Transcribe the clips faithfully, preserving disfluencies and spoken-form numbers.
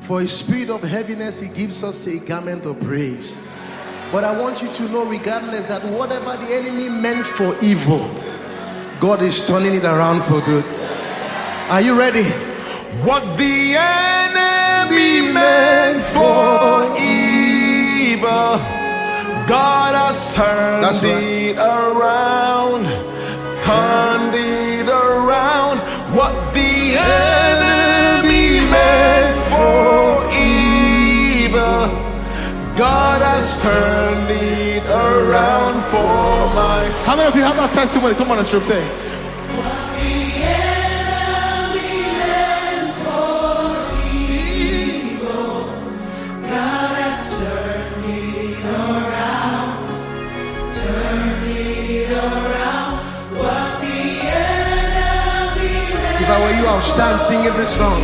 For a spirit of heaviness, he gives us a garment of praise. But I want you to know, regardless, that whatever the enemy meant for evil, God is turning it around for good. Are you ready? What the enemy meant for evil, God has turned That's right. it around. Turned it around. What the enemy meant for evil, God has turned it around for my. How many of you have that testimony? Come on, strip, say. What the enemy meant for evil, God has turned it around. Turned it around. What the enemy meant. If I were you, I would stand singing this song.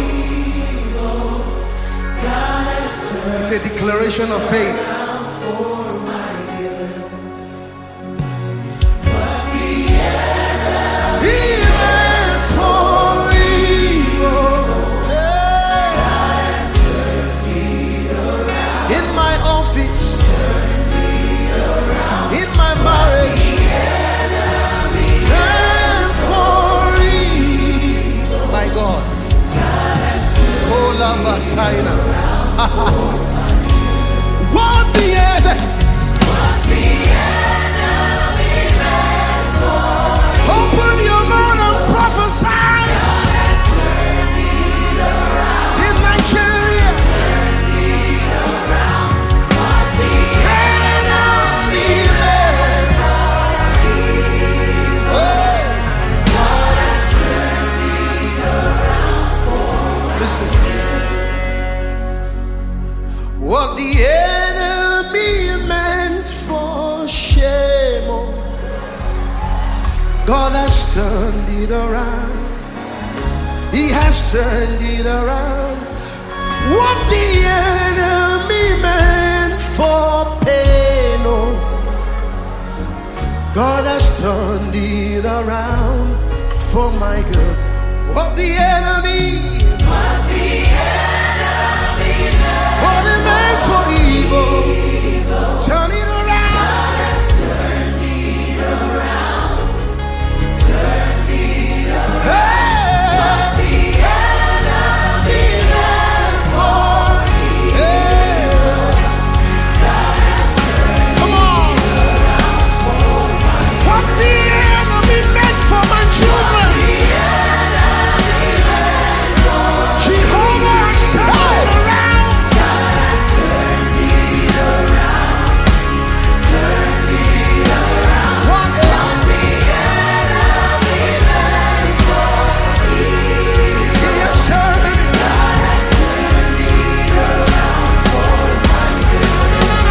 It's a declaration of faith. What the enemy, What the enemy meant for open your mouth and prophesy. God has turned it around. In Nigeria, Turned it around. What the enemy meant for evil, God has turned it around for Listen. What the enemy meant for shame, oh, God has turned it around. He has turned it around. What the enemy meant for pain, oh, God has turned it around for my good. What the enemy What the enemy meant What it meant for evil, turn it around. God has turned it around. Turned it around. Hey, The enemy meant for evil, God has turned come on. What the enemy meant for my children, the enemy meant for Jehovah has turned it around. God has turned it around. Turned it around. What The enemy meant for evil, he has turned it. God has turned it around for my good.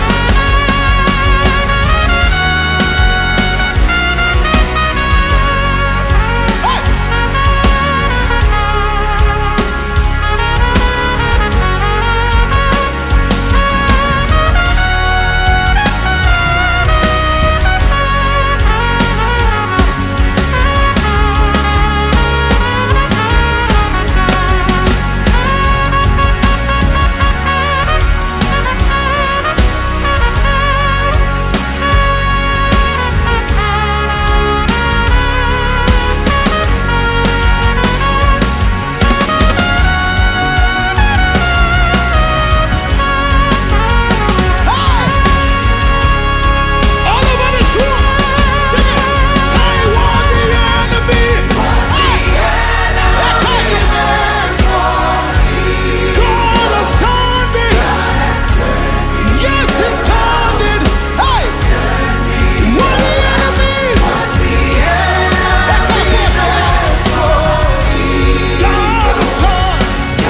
all over this room, sing it. Say what the enemy, God has turned it. Yes, He turned it. Hey, what the enemy, God has turned.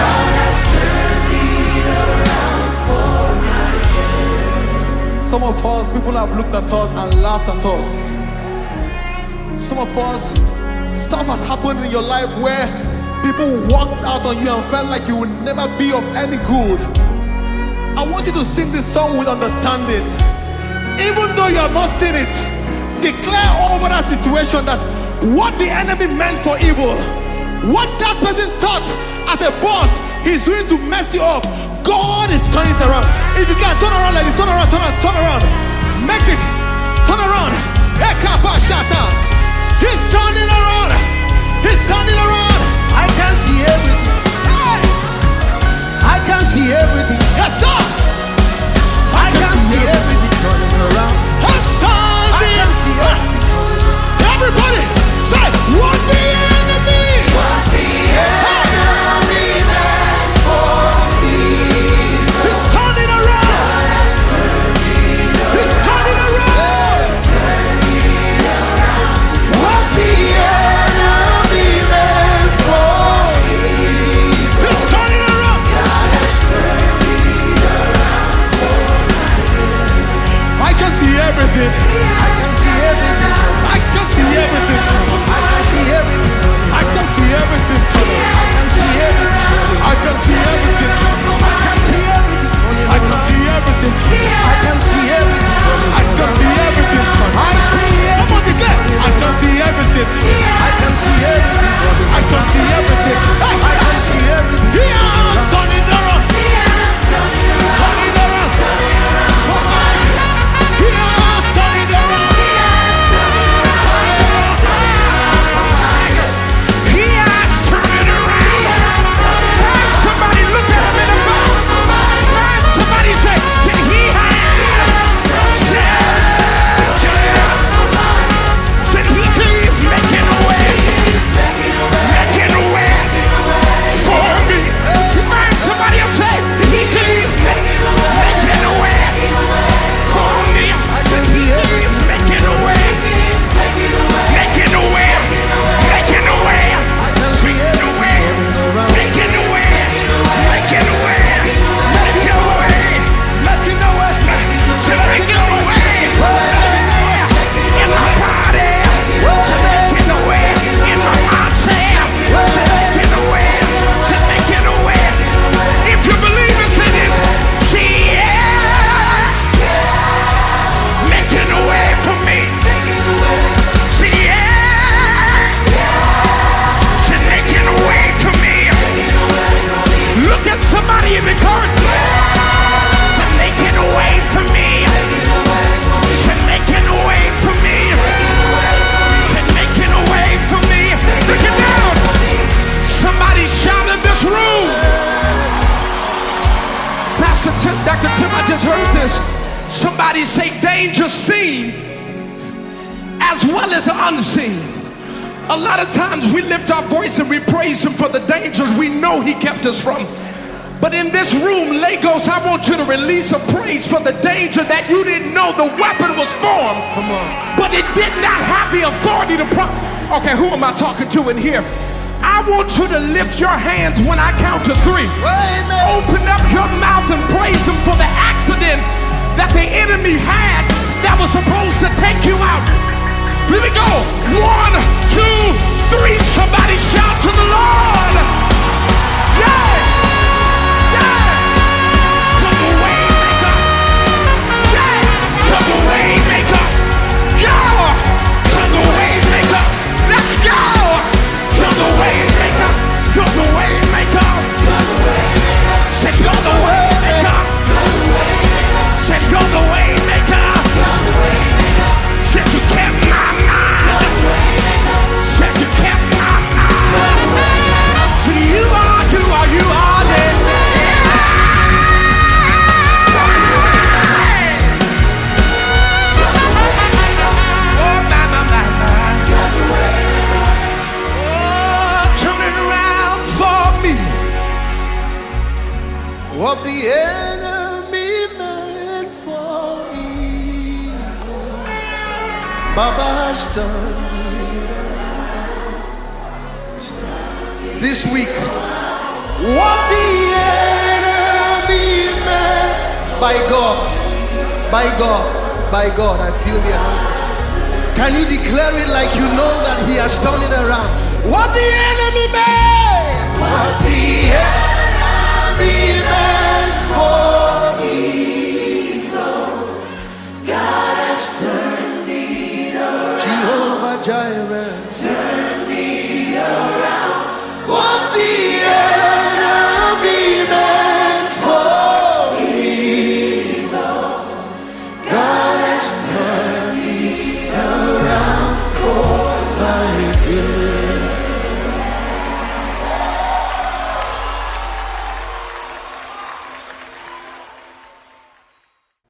Some of us, people have looked at us and laughed at us. Some of us, stuff has happened in your life where people walked out on you and felt like you would never be of any good. I want you to sing this song with understanding. Even though you have not seen it, declare over that situation that what the enemy meant for evil, what that person thought as a boss he's doing to mess you up, God is turning it around. If you can turn around like this, turn around, turn around, turn around. Make it, turn around. He's turning around. He's turning around. I can see everything. Hey. I can see everything. Yes, sir. I can see everything turning around. I'm sorry. I can see everything. Everybody say, what the enemy? What the enemy meant for evil. He's turning around. He's turning around. What the enemy meant for evil. He's turning around. I can see everything. I can see everything. I can see everything. I can see everything. I can see everything. I can see everything. I can see everything. I can see everything. I can see everything. I can see everything. I can see everything. I see Come on, declare. I can see everything. I can see everything. I can see everything. Hey, I can see everything. he has turned it around. Turn it around. Come on. He has turned it around. He has turned it around. Find somebody, look at him in the face. Find somebody, say, say he has. Said he keeps making a way, making a way for me. Find somebody and say he keeps making a way for me. Said he keeps making a way, making a way, making a way, making a way, making a way, making a way, making a way, making a way, said making a way in my body, said making a way in my mindset, said making a way, said making a way. If you believe it, say this, see yeah, making a way for me. See yeah, said making a way for me. Look at somebody in the garden. Said making a way for me. Said making a way for me. Said making a way for me. Look it down. Somebody shout in this room. Pastor Tim, Doctor Tim, I just heard this. Somebody say danger seen as well as unseen. A lot of times we lift our voice and we praise him for the dangers we know he kept us from. But in this room, Lagos, I want you to release a praise for the danger that you didn't know the weapon was formed. Come on. But it did not have the authority to pro- Okay, who am I talking to in here? I want you to lift your hands when I count to three. Amen. Open up your mouth and praise him for the accident that the enemy had that was supposed to take you out. Here we go. One, two, three. Somebody shout to the Lord. Yeah. Yeah. To the way maker. Yeah. To the way maker. Yeah. To the way maker. Let's go. To the way maker. You're the way maker. Said you're the way maker. Said you're the way maker. Said you kept my mind. Said you kept my mind. So you are, you are, you are there. Oh, my, my, my, my. Oh, turning around for me. What the enemy meant for evil, Baba has turned it around. This week, what the enemy meant, by God, by God, by God, I feel the anointing. Can you declare it like you know that he has turned it around? What the enemy meant, What the